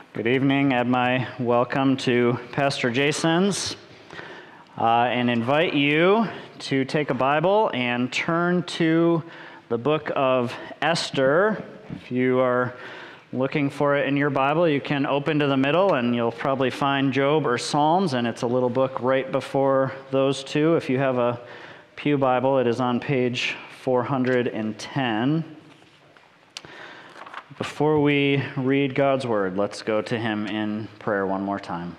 Good evening. Add my welcome to Pastor Jason's and invite you to take a Bible and turn to the book of Esther. If you are looking for it in your Bible, you can open to the middle and you'll probably find Job or Psalms, and it's a little book right before those two. If you have a Pew Bible, it is on page 410. Before we read God's Word, let's go to Him in prayer one more time.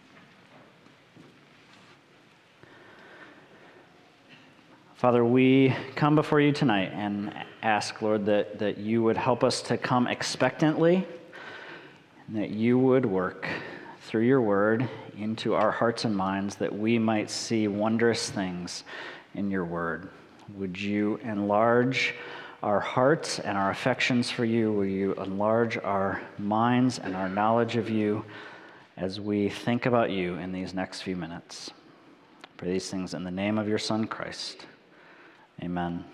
Father, we come before you tonight and ask, Lord, that you would help us to come expectantly, and that you would work through your Word into our hearts and minds, that we might see wondrous things in your Word. Would you enlarge our hearts and our affections for you? Will you enlarge our minds and our knowledge of you as we think about you in these next few minutes? I pray these things in the name of your Son, Christ. Amen.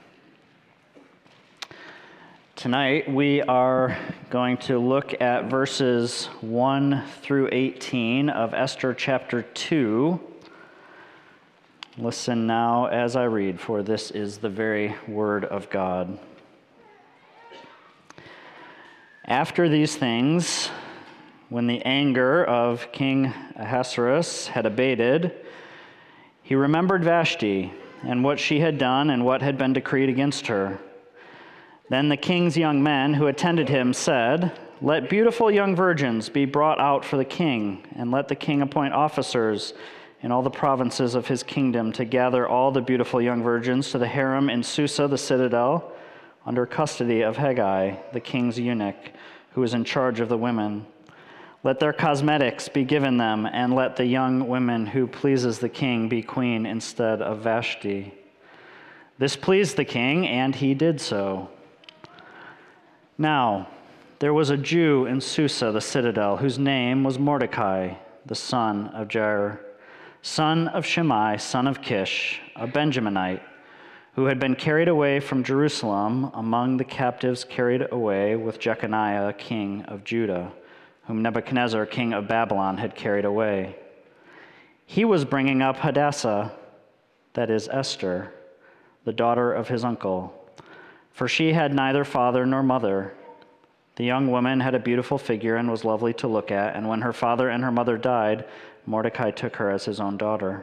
Tonight we are going to look at verses 1 through 18 of Esther chapter 2. Listen now as I read, for this is the very word of God. After these things, when the anger of King Ahasuerus had abated, he remembered Vashti and what she had done and what had been decreed against her. Then the king's young men who attended him said, "Let beautiful young virgins be brought out for the king, and let the king appoint officers in all the provinces of his kingdom to gather all the beautiful young virgins to the harem in Susa the citadel, under custody of Haggai, the king's eunuch, who is in charge of the women. Let their cosmetics be given them, and let the young woman who pleases the king be queen instead of Vashti." This pleased the king, and he did so. Now, there was a Jew in Susa the citadel, whose name was Mordecai, the son of Jair, son of Shimei, son of Kish, a Benjaminite, who had been carried away from Jerusalem among the captives carried away with Jeconiah, king of Judah, whom Nebuchadnezzar, king of Babylon, had carried away. He was bringing up Hadassah, that is Esther, the daughter of his uncle, for she had neither father nor mother. The young woman had a beautiful figure and was lovely to look at, and when her father and her mother died, Mordecai took her as his own daughter.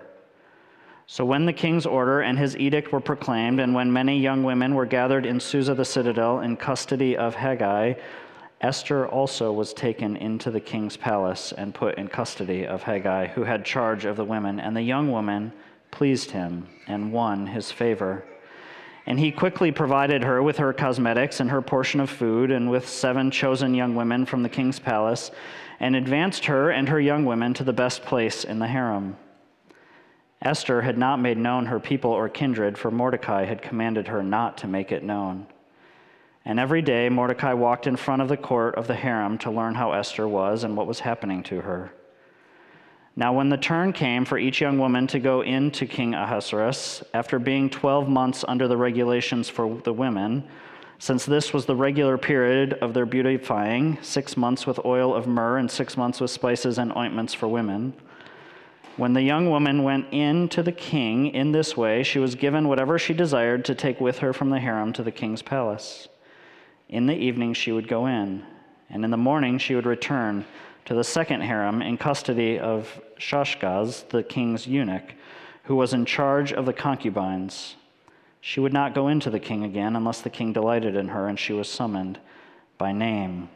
So when the king's order and his edict were proclaimed, and when many young women were gathered in Susa the citadel in custody of Haggai, Esther also was taken into the king's palace and put in custody of Haggai, who had charge of the women. And the young woman pleased him and won his favor. And he quickly provided her with her cosmetics and her portion of food, and with 7 chosen young women from the king's palace, and advanced her and her young women to the best place in the harem. Esther had not made known her people or kindred, for Mordecai had commanded her not to make it known. And every day Mordecai walked in front of the court of the harem to learn how Esther was and what was happening to her. Now when the turn came for each young woman to go in to King Ahasuerus, after being 12 months under the regulations for the women, since this was the regular period of their beautifying, 6 months with oil of myrrh and 6 months with spices and ointments for women, when the young woman went in to the king in this way, she was given whatever she desired to take with her from the harem to the king's palace. In the evening she would go in, and in the morning she would return to the second harem in custody of Shashgaz, the king's eunuch, who was in charge of the concubines. She would not go into the king again unless the king delighted in her, and she was summoned by name.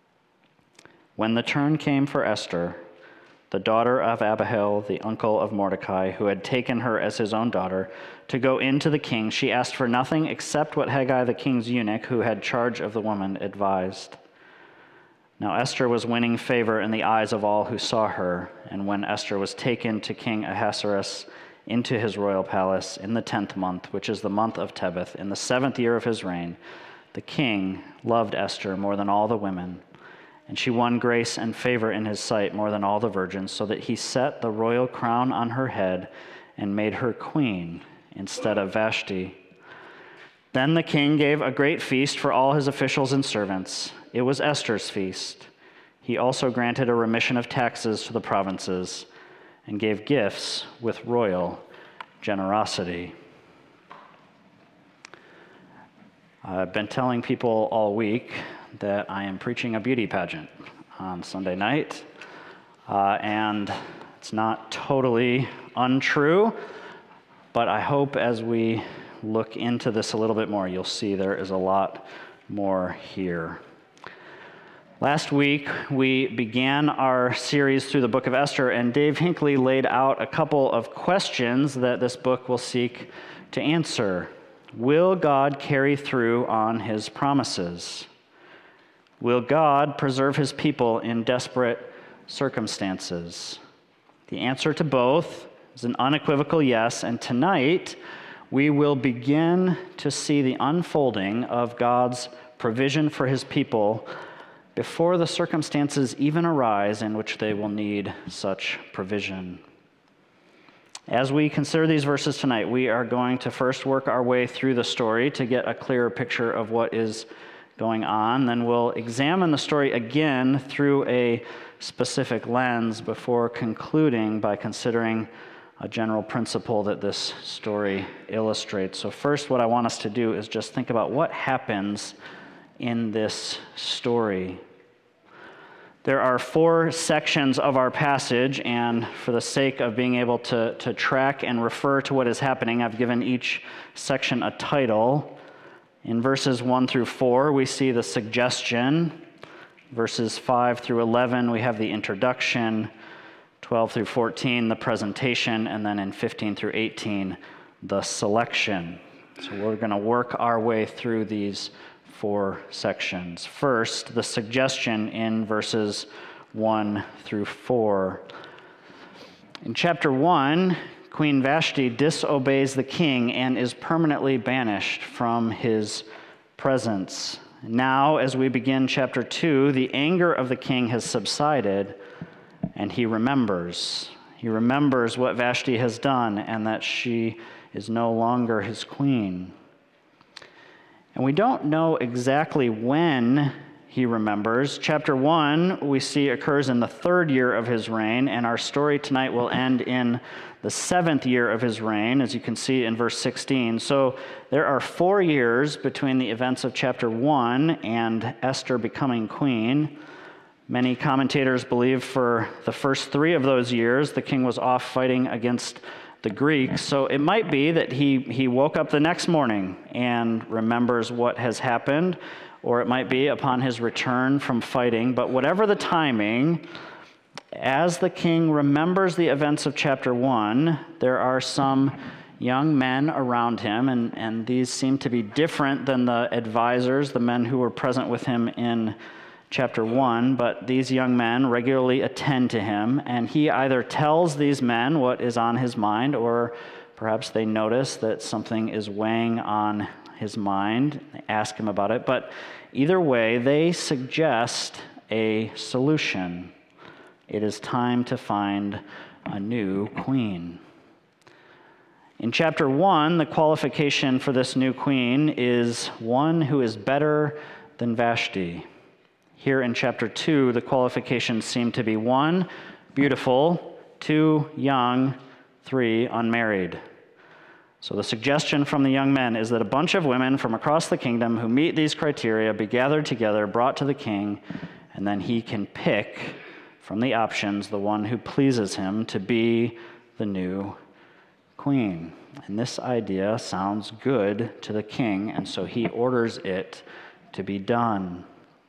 When the turn came for Esther, the daughter of Abihail, the uncle of Mordecai, who had taken her as his own daughter, to go in to the king, she asked for nothing except what Haggai, the king's eunuch, who had charge of the woman, advised. Now Esther was winning favor in the eyes of all who saw her, and when Esther was taken to King Ahasuerus into his royal palace in the 10th month, which is the month of Tebeth, in the 7th year of his reign, the king loved Esther more than all the women, and she won grace and favor in his sight more than all the virgins, so that he set the royal crown on her head and made her queen instead of Vashti. Then the king gave a great feast for all his officials and servants. It was Esther's feast. He also granted a remission of taxes to the provinces and gave gifts with royal generosity. I've been telling people all week that I am preaching a beauty pageant on Sunday night, and it's not totally untrue, but I hope as we look into this a little bit more, you'll see there is a lot more here. Last week, we began our series through the book of Esther, and Dave Hinckley laid out a couple of questions that this book will seek to answer. Will God carry through on his promises? Will God preserve his people in desperate circumstances? The answer to both is an unequivocal yes, and tonight we will begin to see the unfolding of God's provision for his people before the circumstances even arise in which they will need such provision. As we consider these verses tonight, we are going to first work our way through the story to get a clearer picture of what is going on. Then we'll examine the story again through a specific lens before concluding by considering a general principle that this story illustrates. So first, what I want us to do is just think about what happens in this story. There are 4 sections of our passage, and for the sake of being able to track and refer to what is happening, I've given each section a title. In verses 1 through 4, we see the suggestion. Verses 5 through 11, we have the introduction. 12 through 14, the presentation, and then in 15 through 18, the selection. So we're going to work our way through these 4 sections. First, the suggestion in verses 1 through 4. In chapter 1, Queen Vashti disobeys the king and is permanently banished from his presence. Now, as we begin chapter 2, the anger of the king has subsided, and he remembers. He remembers what Vashti has done and that she is no longer his queen. And we don't know exactly when he remembers. Chapter 1, we see, occurs in the 3rd year of his reign, and our story tonight will end in the 7th year of his reign, as you can see in verse 16. So there are 4 years between the events of chapter 1 and Esther becoming queen. Many commentators believe for the first 3 of those years, the king was off fighting against the Greeks. So it might be that he woke up the next morning and remembers what has happened, or it might be upon his return from fighting. But whatever the timing, as the king remembers the events of chapter 1, there are some young men around him, and these seem to be different than the advisors, the men who were present with him in chapter 1, but these young men regularly attend to him, and he either tells these men what is on his mind, or perhaps they notice that something is weighing on his mind. They ask him about it, but either way, they suggest a solution. It is time to find a new queen. In chapter 1, the qualification for this new queen is one who is better than Vashti. Here in chapter 2, the qualifications seem to be 1, beautiful, 2, young, 3, unmarried. So the suggestion from the young men is that a bunch of women from across the kingdom who meet these criteria be gathered together, brought to the king, and then he can pick from the options the one who pleases him to be the new queen. And this idea sounds good to the king, and so he orders it to be done.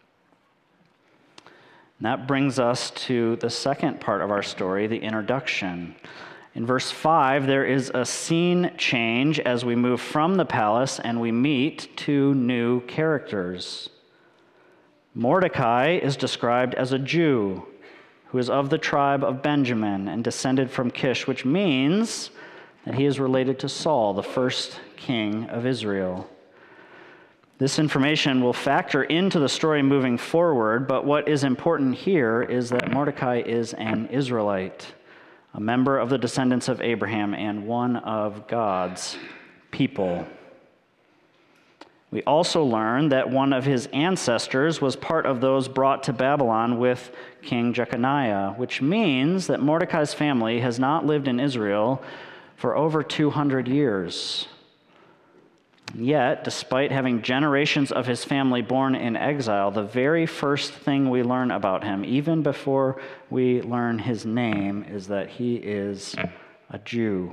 And that brings us to the second part of our story, the introduction. In verse 5, there is a scene change as we move from the palace and we meet 2 new characters. Mordecai is described as a Jew who is of the tribe of Benjamin and descended from Kish, which means that he is related to Saul, the first king of Israel. This information will factor into the story moving forward, but what is important here is that Mordecai is an Israelite, a member of the descendants of Abraham and one of God's people. We also learn that one of his ancestors was part of those brought to Babylon with King Jeconiah, which means that Mordecai's family has not lived in Israel for over 200 years. Yet, despite having generations of his family born in exile, the very first thing we learn about him, even before we learn his name, is that he is a Jew.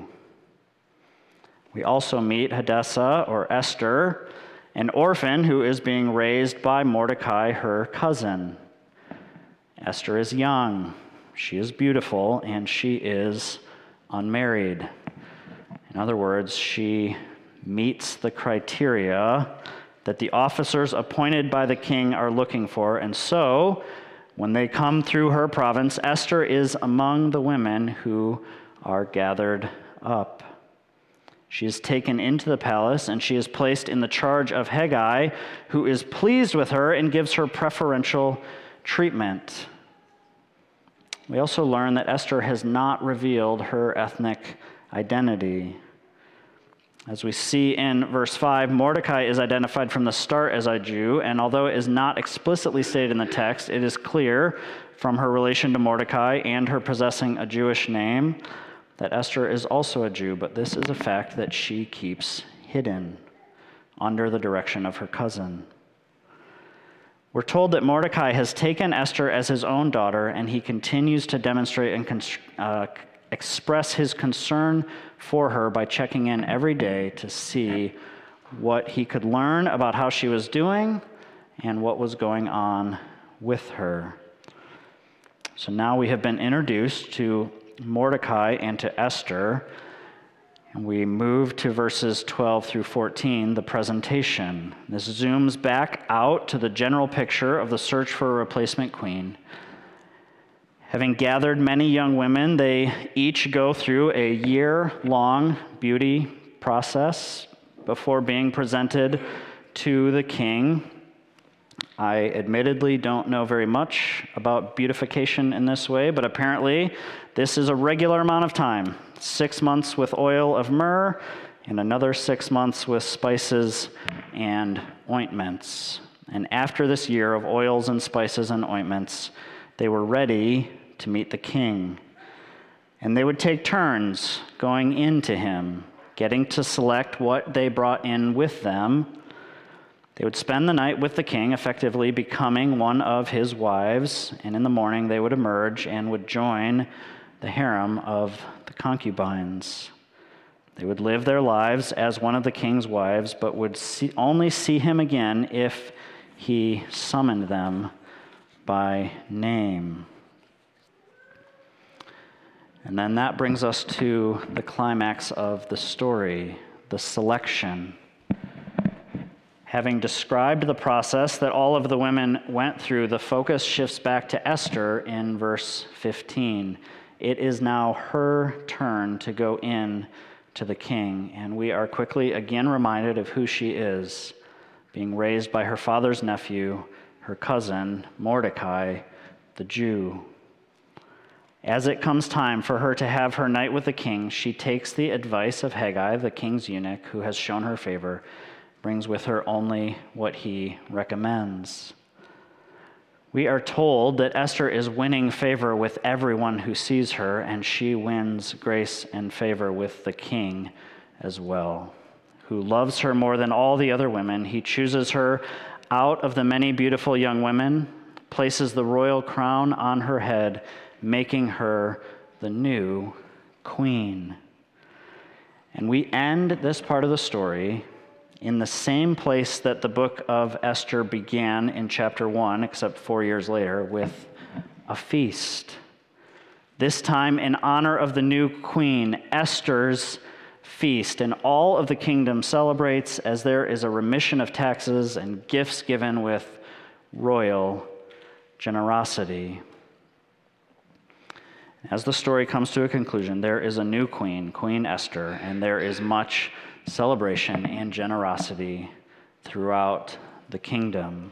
We also meet Hadassah, or Esther, an orphan who is being raised by Mordecai, her cousin. Esther is young, she is beautiful, and she is unmarried. In other words, she meets the criteria that the officers appointed by the king are looking for. And so, when they come through her province, Esther is among the women who are gathered up. She is taken into the palace, and she is placed in the charge of Hegai, who is pleased with her and gives her preferential treatment. We also learn that Esther has not revealed her ethnic identity. As we see in verse 5, Mordecai is identified from the start as a Jew, and although it is not explicitly stated in the text, it is clear from her relation to Mordecai and her possessing a Jewish name that Esther is also a Jew, but this is a fact that she keeps hidden under the direction of her cousin. We're told that Mordecai has taken Esther as his own daughter, and he continues to demonstrate and express his concern for her by checking in every day to see what he could learn about how she was doing and what was going on with her. So now we have been introduced to Mordecai and to Esther, and we move to verses 12 through 14, the presentation. This zooms back out to the general picture of the search for a replacement queen. Having gathered many young women, they each go through a year-long beauty process before being presented to the king. I admittedly don't know very much about beautification in this way, but apparently this is a regular amount of time. 6 months with oil of myrrh and another 6 months with spices and ointments. And after this year of oils and spices and ointments, they were ready to meet the king. And they would take turns going into him, getting to select what they brought in with them. They would spend the night with the king, effectively becoming one of his wives, and in the morning they would emerge and would join the harem of the concubines. They would live their lives as one of the king's wives, but would only see him again if he summoned them by name. And then that brings us to the climax of the story, the selection. Having described the process that all of the women went through, the focus shifts back to Esther in verse 15. It is now her turn to go in to the king, and we are quickly again reminded of who she is, being raised by her father's nephew, her cousin, Mordecai, the Jew. As it comes time for her to have her night with the king, she takes the advice of Hegai, the king's eunuch, who has shown her favor, brings with her only what he recommends. We are told that Esther is winning favor with everyone who sees her, and she wins grace and favor with the king as well, who loves her more than all the other women. He chooses her out of the many beautiful young women, places the royal crown on her head, making her the new queen. And we end this part of the story in the same place that the book of Esther began in chapter 1, except 4 years later, with a feast. This time in honor of the new queen, Esther's feast, and all of the kingdom celebrates as there is a remission of taxes and gifts given with royal generosity. As the story comes to a conclusion, there is a new queen, Queen Esther, and there is much celebration and generosity throughout the kingdom.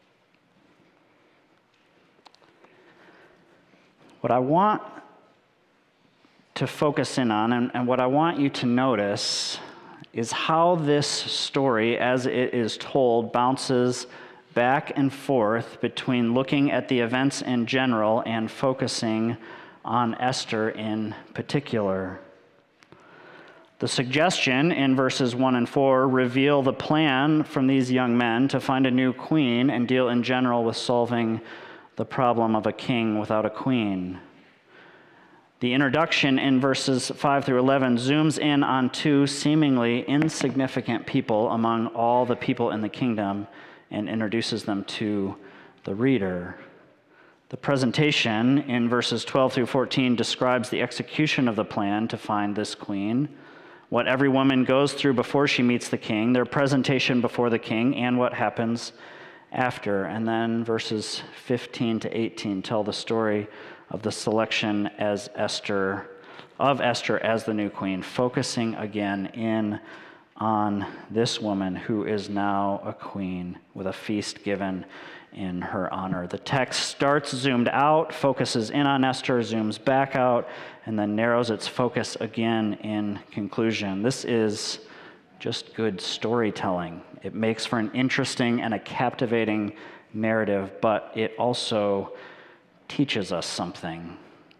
What I want to focus in on, and what I want you to notice, is how this story, as it is told, bounces back and forth between looking at the events in general and focusing on Esther in particular. The suggestion in verses 1 and 4 reveal the plan from these young men to find a new queen and deal in general with solving the problem of a king without a queen. The introduction in verses 5 through 11 zooms in on two seemingly insignificant people among all the people in the kingdom and introduces them to the reader. The presentation in verses 12 through 14 describes the execution of the plan to find this queen, what every woman goes through before she meets the king, their presentation before the king, and what happens after. And then verses 15 to 18 tell the story of the selection of Esther as the new queen, focusing again in on this woman who is now a queen with a feast given in her honor. The text starts zoomed out, focuses in on Esther, zooms back out, and then narrows its focus again in conclusion. This is just good storytelling. It makes for an interesting and a captivating narrative, but it also teaches us something.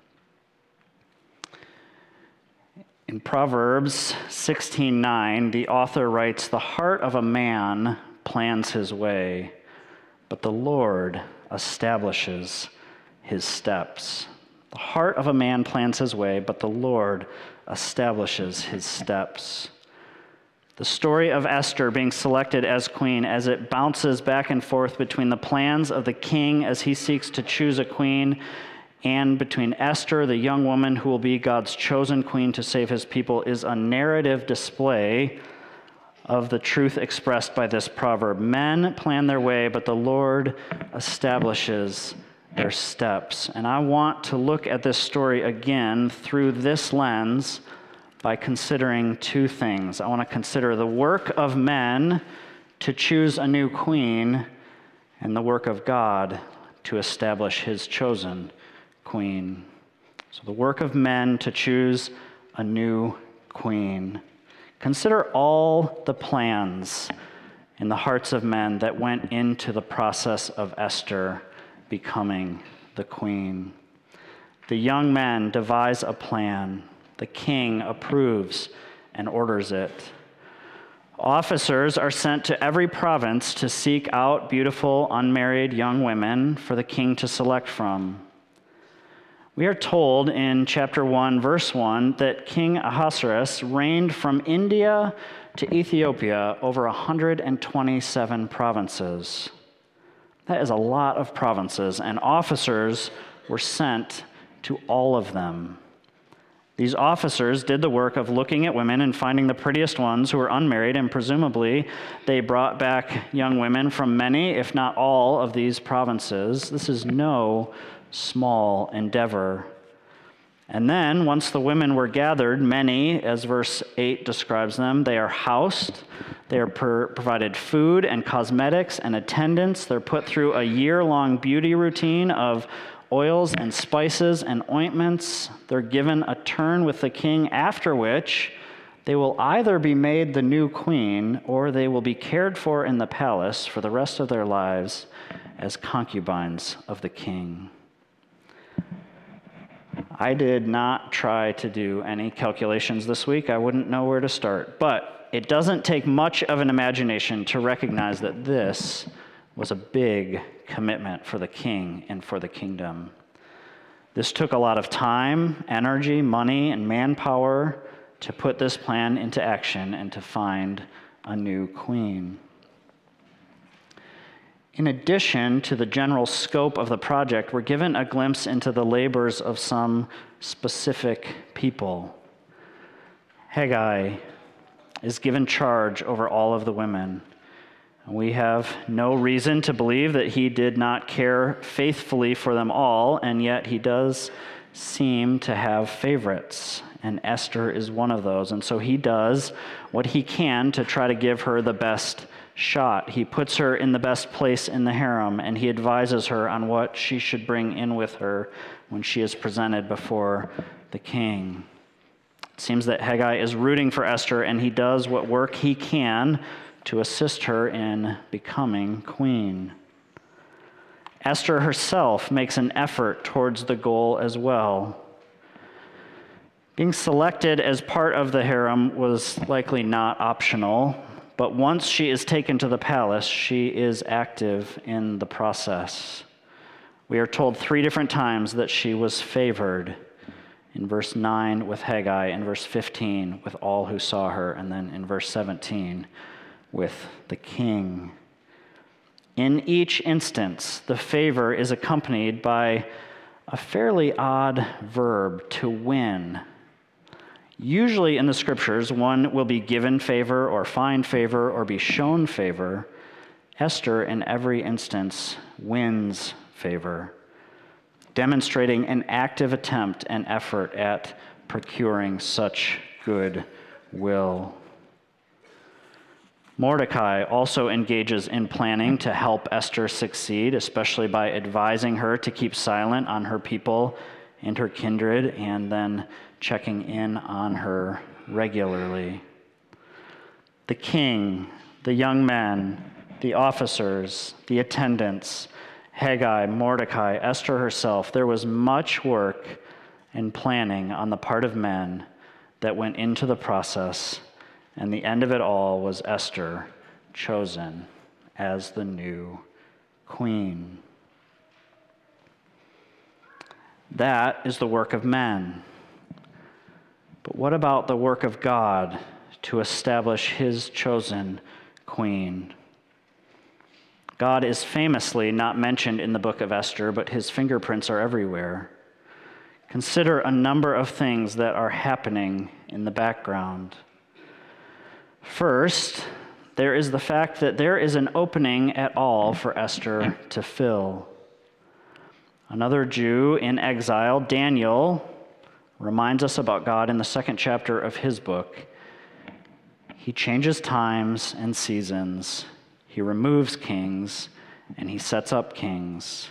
In Proverbs 16:9, the author writes, "The heart of a man plans his way, but the Lord establishes his steps." The heart of a man plans his way, but the Lord establishes his steps. The story of Esther being selected as queen, as it bounces back and forth between the plans of the king as he seeks to choose a queen, and between Esther, the young woman who will be God's chosen queen to save his people, is a narrative display of the truth expressed by this proverb. Men plan their way, but the Lord establishes their steps. And I want to look at this story again through this lens by considering two things. I want to consider the work of men to choose a new queen and the work of God to establish his chosen queen. So the work of men to choose a new queen. Consider all the plans in the hearts of men that went into the process of Esther becoming the queen. The young men devise a plan. The king approves and orders it. Officers are sent to every province to seek out beautiful, unmarried young women for the king to select from. We are told in chapter 1, verse 1, that King Ahasuerus reigned from India to Ethiopia over 127 provinces. That is a lot of provinces, and officers were sent to all of them. These officers did the work of looking at women and finding the prettiest ones who were unmarried, and presumably they brought back young women from many, if not all, of these provinces. This is no small endeavor. And then, once the women were gathered, many, as verse 8 describes them, they are housed, they are provided food and cosmetics and attendance. They're put through a year-long beauty routine of oils and spices and ointments. They're given a turn with the king, after which they will either be made the new queen or they will be cared for in the palace for the rest of their lives as concubines of the king. I did not try to do any calculations this week. I wouldn't know where to start. But it doesn't take much of an imagination to recognize that this was a big commitment for the king and for the kingdom. This took a lot of time, energy, money, and manpower to put this plan into action and to find a new queen. In addition to the general scope of the project, we're given a glimpse into the labors of some specific people. Haggai is given charge over all of the women. We have no reason to believe that he did not care faithfully for them all, and yet he does seem to have favorites, and Esther is one of those. And so he does what he can to try to give her the best shot. He puts her in the best place in the harem, and he advises her on what she should bring in with her when she is presented before the king. seems that Haggai is rooting for Esther, and he does what work he can to assist her in becoming queen. Esther herself makes an effort towards the goal as well. Being selected as part of the harem was likely not optional, but once she is taken to the palace, she is active in the process. We are told 3 different times that she was favored. In verse 9 with Haggai, in verse 15 with all who saw her, and then in verse 17 with the king. In each instance, the favor is accompanied by a fairly odd verb, to win. Usually in the scriptures, one will be given favor or find favor or be shown favor. Esther, in every instance, wins favor, demonstrating an active attempt and effort at procuring such good will. Mordecai also engages in planning to help Esther succeed, especially by advising her to keep silent on her people and her kindred, and then checking in on her regularly. The king, the young men, the officers, the attendants, Haggai, Mordecai, Esther herself, there was much work and planning on the part of men that went into the process, and the end of it all was Esther chosen as the new queen. That is the work of men. But what about the work of God to establish his chosen queen? God is famously not mentioned in the book of Esther, but his fingerprints are everywhere. Consider a number of things that are happening in the background. First, there is the fact that there is an opening at all for Esther to fill. Another Jew in exile, Daniel, reminds us about God in the 2nd chapter of his book. He changes times and seasons. He removes kings, and he sets up kings.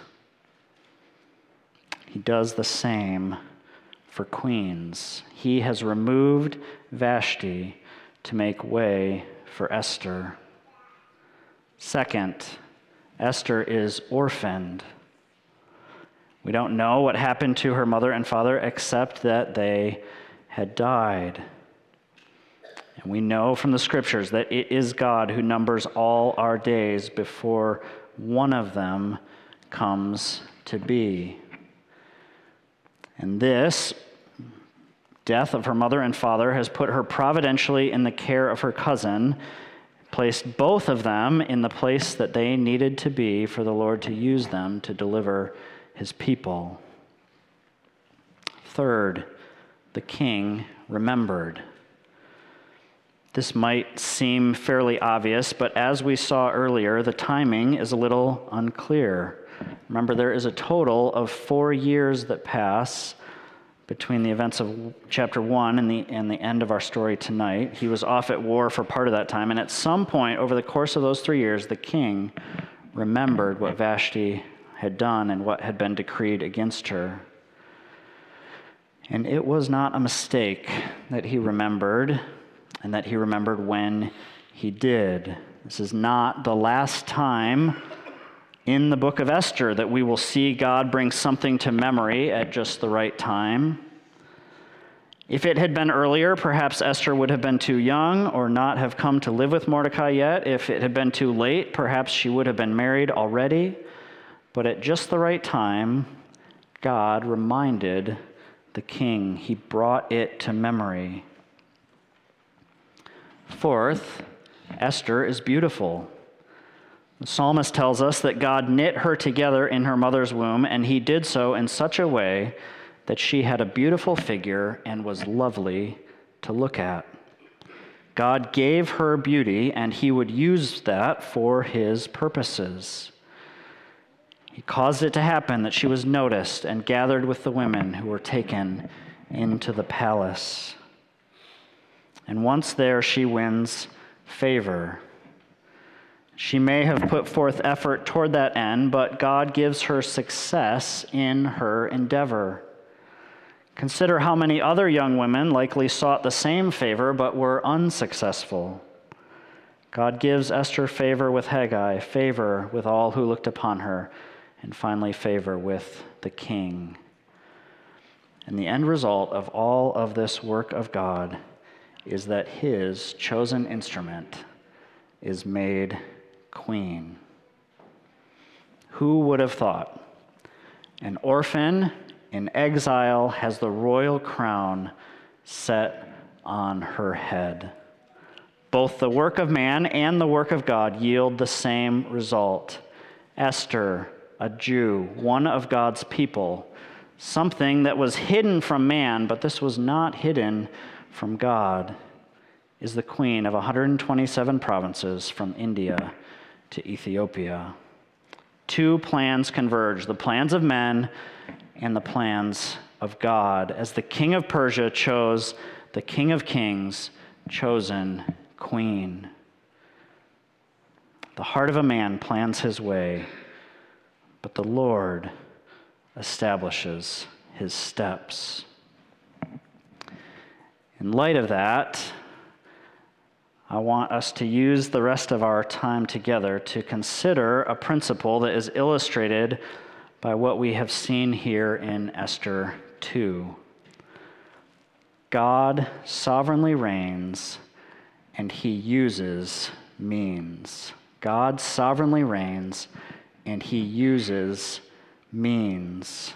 He does the same for queens. He has removed Vashti to make way for Esther. Second, Esther is orphaned. We don't know what happened to her mother and father except that they had died. And we know from the scriptures that it is God who numbers all our days before one of them comes to be. And this death of her mother and father has put her providentially in the care of her cousin, placed both of them in the place that they needed to be for the Lord to use them to deliver his people. Third, the king remembered. This might seem fairly obvious, but as we saw earlier, the timing is a little unclear. Remember, there is a total of 4 years that pass between the events of chapter 1 and the end of our story tonight. He was off at war for part of that time, and at some point over the course of those 3 years, the king remembered what Vashti had done and what had been decreed against her. And it was not a mistake that he remembered, and that he remembered when he did. This is not the last time in the book of Esther that we will see God bring something to memory at just the right time. If it had been earlier, perhaps Esther would have been too young or not have come to live with Mordecai yet. If it had been too late, perhaps she would have been married already. But at just the right time, God reminded the king. He brought it to memory. Fourth, Esther is beautiful. The psalmist tells us that God knit her together in her mother's womb, and he did so in such a way that she had a beautiful figure and was lovely to look at. God gave her beauty, and he would use that for his purposes. He caused it to happen that she was noticed and gathered with the women who were taken into the palace. And once there, she wins favor. She may have put forth effort toward that end, but God gives her success in her endeavor. Consider how many other young women likely sought the same favor but were unsuccessful. God gives Esther favor with Haggai, favor with all who looked upon her, and finally favor with the king. And the end result of all of this work of God is that his chosen instrument is made queen. Who would have thought? An orphan in exile has the royal crown set on her head. Both the work of man and the work of God yield the same result. Esther, a Jew, one of God's people, something that was hidden from man, but this was not hidden from God, is the queen of 127 provinces from India to Ethiopia. Two plans converge, the plans of men and the plans of God, as the king of Persia chose the King of Kings, chosen queen. The heart of a man plans his way, but the Lord establishes his steps. In light of that, I want us to use the rest of our time together to consider a principle that is illustrated by what we have seen here in Esther 2. God sovereignly reigns, and he uses means. God sovereignly reigns, and he uses means.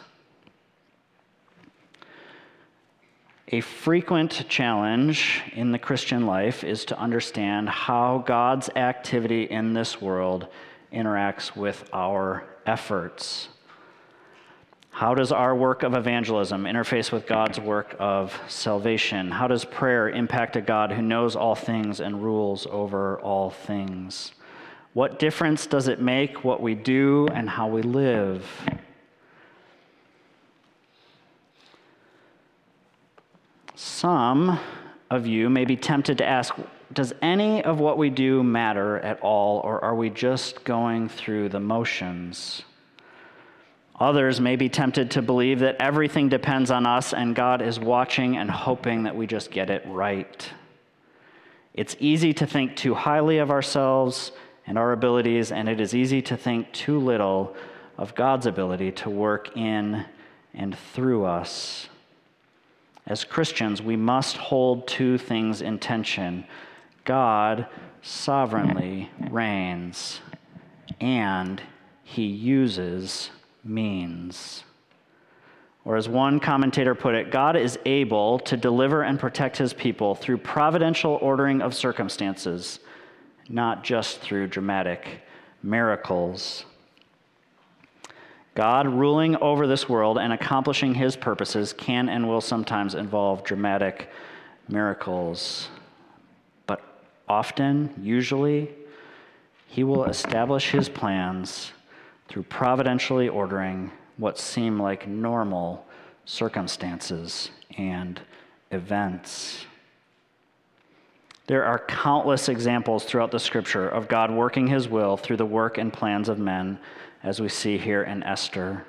A frequent challenge in the Christian life is to understand how God's activity in this world interacts with our efforts. How does our work of evangelism interface with God's work of salvation? How does prayer impact a God who knows all things and rules over all things? What difference does it make what we do and how we live? Some of you may be tempted to ask, does any of what we do matter at all, or are we just going through the motions? Others may be tempted to believe that everything depends on us and God is watching and hoping that we just get it right. It's easy to think too highly of ourselves and our abilities, and it is easy to think too little of God's ability to work in and through us. As Christians, we must hold two things in tension. God sovereignly reigns, and he uses means. Or as one commentator put it, God is able to deliver and protect his people through providential ordering of circumstances, not just through dramatic miracles. God ruling over this world and accomplishing his purposes can and will sometimes involve dramatic miracles. But often, usually, he will establish his plans through providentially ordering what seem like normal circumstances and events. There are countless examples throughout the scripture of God working his will through the work and plans of men, as we see here in Esther.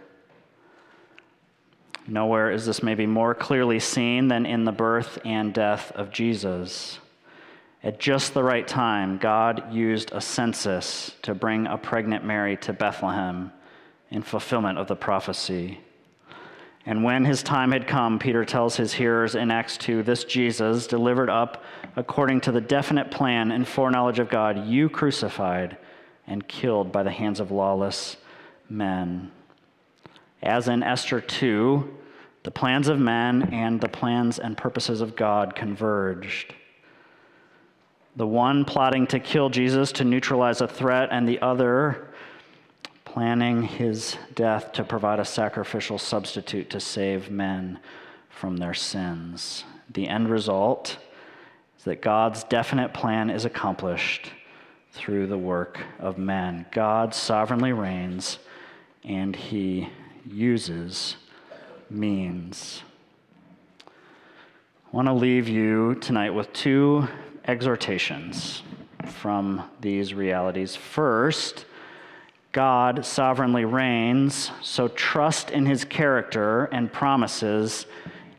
Nowhere is this maybe more clearly seen than in the birth and death of Jesus. At just the right time, God used a census to bring a pregnant Mary to Bethlehem in fulfillment of the prophecy. And when his time had come, Peter tells his hearers in Acts 2, this Jesus, delivered up according to the definite plan and foreknowledge of God, you crucified and killed by the hands of lawless men. As in Esther 2, the plans of men and the plans and purposes of God converged. The one plotting to kill Jesus to neutralize a threat, and the other planning his death to provide a sacrificial substitute to save men from their sins. The end result is that God's definite plan is accomplished through the work of men. God sovereignly reigns, and he uses means. I want to leave you tonight with two exhortations from these realities. First, God sovereignly reigns, so trust in his character and promises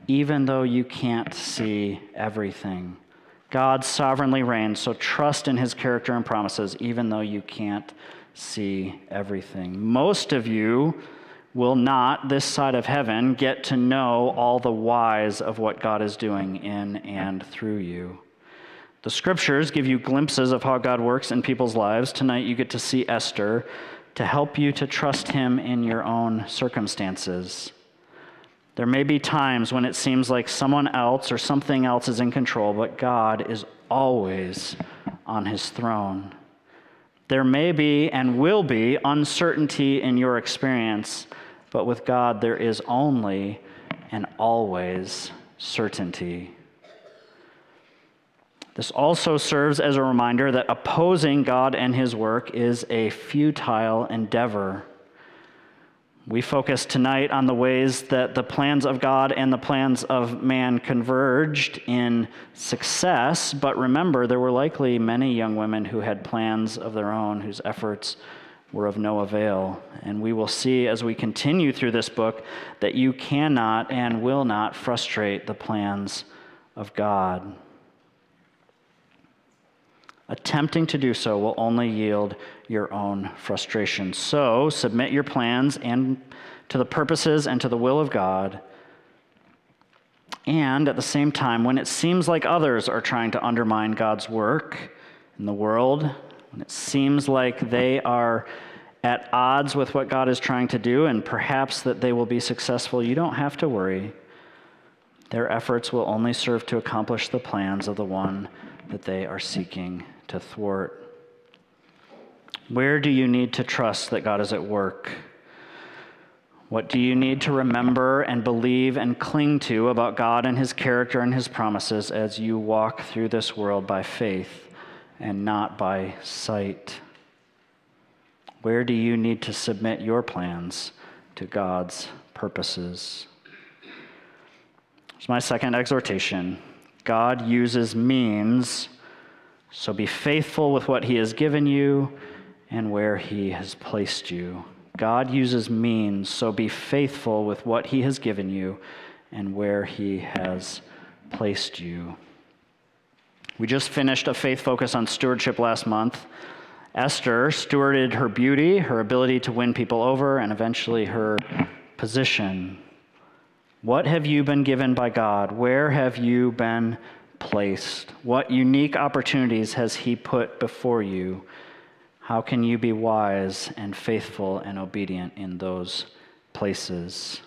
even though you can't see everything. God sovereignly reigns, so trust in his character and promises, even though you can't see everything. Most of you will not, this side of heaven, get to know all the whys of what God is doing in and through you. The scriptures give you glimpses of how God works in people's lives. Tonight you get to see Esther to help you to trust him in your own circumstances. There may be times when it seems like someone else or something else is in control, but God is always on his throne. There may be and will be uncertainty in your experience, but with God there is only and always certainty. This also serves as a reminder that opposing God and his work is a futile endeavor. We focus tonight on the ways that the plans of God and the plans of man converged in success, but remember, there were likely many young women who had plans of their own whose efforts were of no avail. And we will see as we continue through this book that you cannot and will not frustrate the plans of God. Attempting to do so will only yield your own frustration. So submit your plans and to the purposes and to the will of God. And at the same time, when it seems like others are trying to undermine God's work in the world, when it seems like they are at odds with what God is trying to do, and perhaps that they will be successful, you don't have to worry. Their efforts will only serve to accomplish the plans of the one that they are seeking to thwart. Where do you need to trust that God is at work? What do you need to remember and believe and cling to about God and his character and his promises as you walk through this world by faith and not by sight? Where do you need to submit your plans to God's purposes? It's my second exhortation. God uses means, so be faithful with what he has given you and where he has placed you. God uses means, so be faithful with what he has given you and where he has placed you. We just finished a faith focus on stewardship last month. Esther stewarded her beauty, her ability to win people over, and eventually her position. What have you been given by God? Where have you been placed? What unique opportunities has he put before you? How can you be wise and faithful and obedient in those places?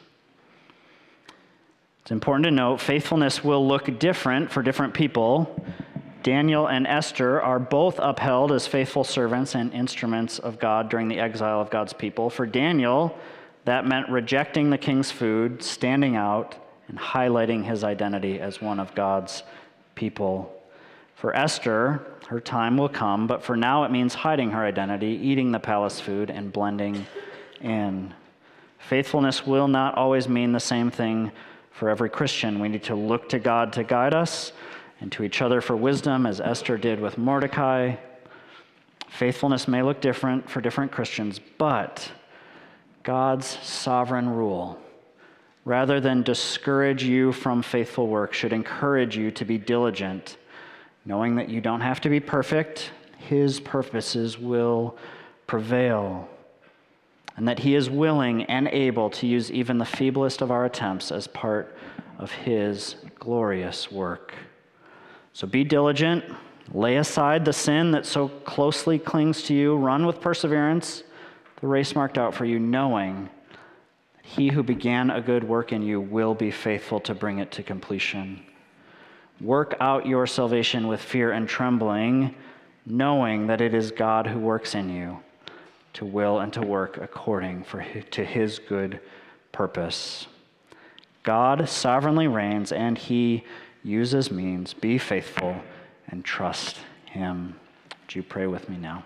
It's important to note faithfulness will look different for different people. Daniel and Esther are both upheld as faithful servants and instruments of God during the exile of God's people. For Daniel, that meant rejecting the king's food, standing out, and highlighting his identity as one of God's people. For Esther, her time will come, but for now it means hiding her identity, eating the palace food, and blending in. Faithfulness will not always mean the same thing for every Christian. We need to look to God to guide us and to each other for wisdom, as Esther did with Mordecai. Faithfulness may look different for different Christians, but God's sovereign rule, rather than discourage you from faithful work, should encourage you to be diligent, knowing that you don't have to be perfect. His purposes will prevail, and that he is willing and able to use even the feeblest of our attempts as part of his glorious work. So be diligent, lay aside the sin that so closely clings to you, run with perseverance the race marked out for you, knowing that he who began a good work in you will be faithful to bring it to completion. Work out your salvation with fear and trembling, knowing that it is God who works in you to will and to work according to his good purpose. God sovereignly reigns, and he uses means. Be faithful and trust him. Would you pray with me now?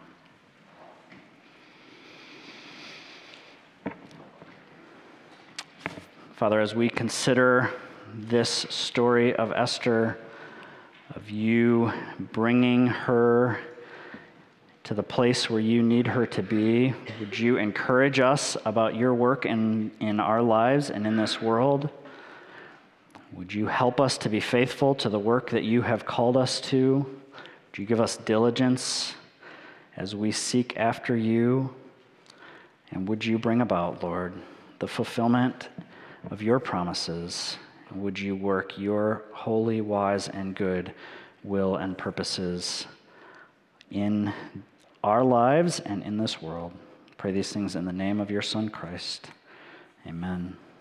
Father, as we consider this story of Esther, of you bringing her to the place where you need her to be, would you encourage us about your work in our lives and in this world? Would you help us to be faithful to the work that you have called us to? Would you give us diligence as we seek after you? And would you bring about, Lord, the fulfillment of your promises? And would you work your holy, wise, and good will and purposes in our lives and in this world? Pray these things in the name of your Son, Christ. Amen.